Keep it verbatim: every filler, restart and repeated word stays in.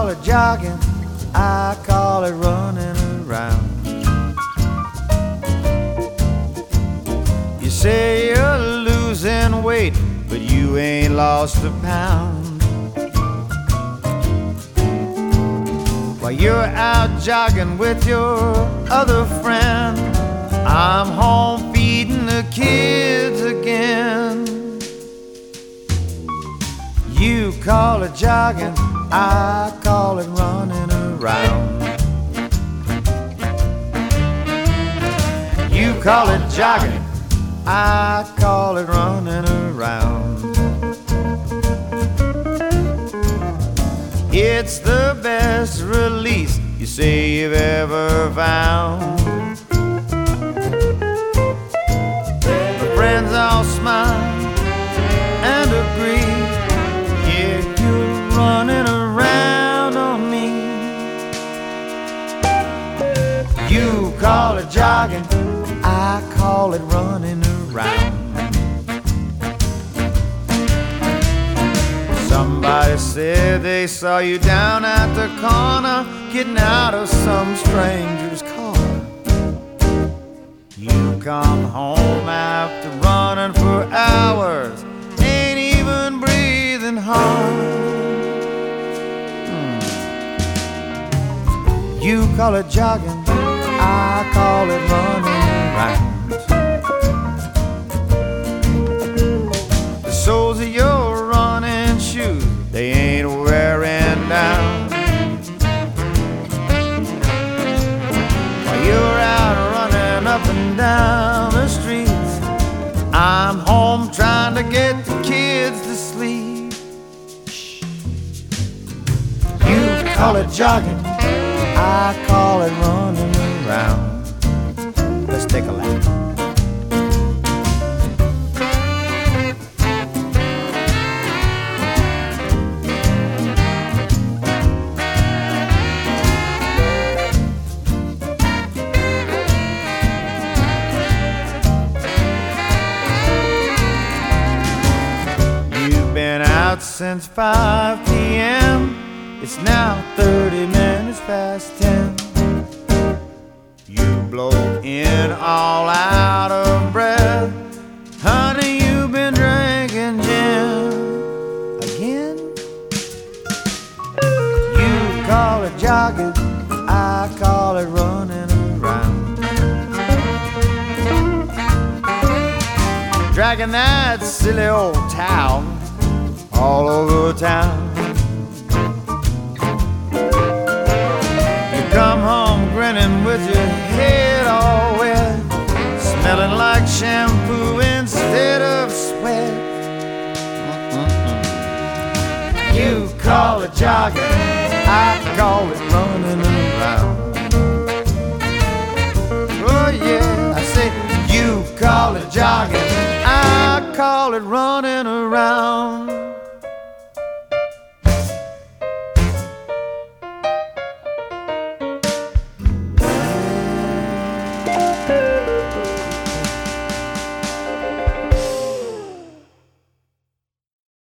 call it jogging, I call it running around. You say you're losing weight, but you ain't lost a pound. While you're out jogging with your other friend, I'm home feeding the kids again. You call it jogging, I call it running around. You call it jogging, I call it running around. It's the best release you say you've ever found. My friends all smile and agree, yeah, you're running around on me. You call it jogging, I call it running around. Somebody said they saw you down at the corner, getting out of some stranger's car. You come home after running for hours, ain't even breathing hard. hmm. You call it jogging, I call it running around. The soles of your running shoes, they ain't wearing down. While you're out running up and down the streets, I'm home trying to get the kids to sleep. You call it jogging, I call it running around. Let's take a lap. Since five p m It's now thirty minutes past ten. You blow in all out of breath. Honey, you've been drinking gin again. You call it jogging, I call it running around. Dragging that silly old towel all over town. You come home grinning with your head all wet, smelling like shampoo instead of sweat. Mm-mm-mm. You call it jogging, I call it running around. Oh yeah, I say you call it jogging, I call it running around.